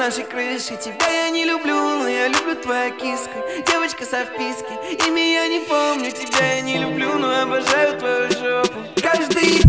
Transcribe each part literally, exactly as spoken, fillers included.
нашей крыши. Тебя я не люблю, но я люблю твою киску. Девочка со вписки, имя я не помню. Тебя я не люблю, но обожаю твою жопу. Каждый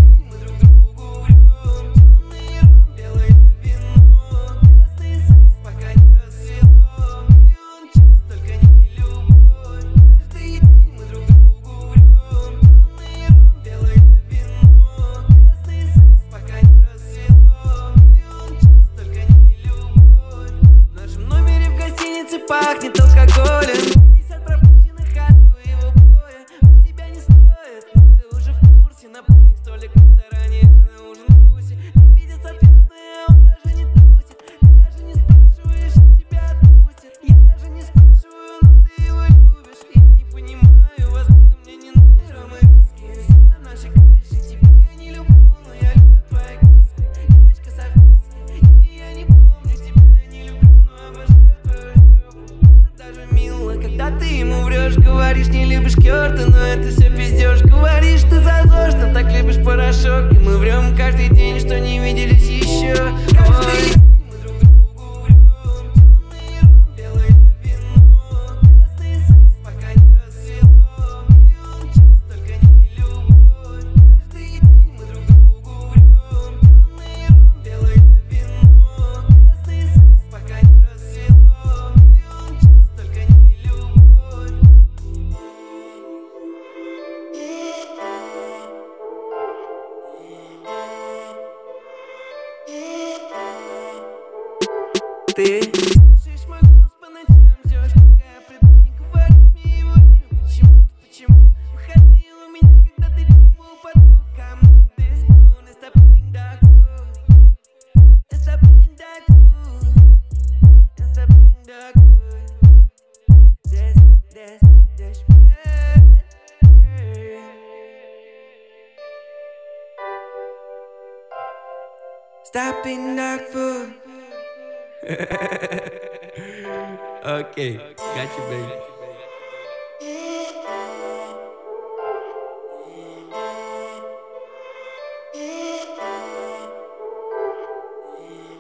пахнет алкоголем. пятьдесят пропущенных от твоего боя. Он тебя не стоит, ты уже в курсе. Напомни столик в ресторане, на ужин в вкусе. Ты пиздец ответственный, он даже не трусит. Ты даже не спрашиваешь, он тебя отпустит. Я даже не спрашиваю, но ты его любишь. Я не понимаю, возможно, мне не нужно. Мы риски на нашей крыше. Тебя я не люблю, но я люблю твою киску. Девочка со вписки, имя я не помню. Тебя я не люблю, но обожаю твою жопу. Даже мило, когда ты ему врешь. Говоришь, не любишь Кёрта, но это все пиздешь. Говоришь, ты зазошно, так любишь порошок. И мы врем каждый день, что не виделись еще. Каждый день мы друг другу врем. Темный ром, белое вино, красный секс, пока не рассвело. Миллион чувств, только не любовь. Каждый день мы друг другу врем. Темный ром, белое вино, красный секс, пока не рассвело. Миллион чувств, только не любовь. Ты слушаешь мой голос по ночам, ждешь, пока я приду, не говоришь мне его имя. Почему, почему? Выходи у меня, когда ты типа упаду. Come on, this moon, it's happening dark food. It's happening dark food. It's happening dark food. This, this, this, stopping dark food. Okay, got you, baby.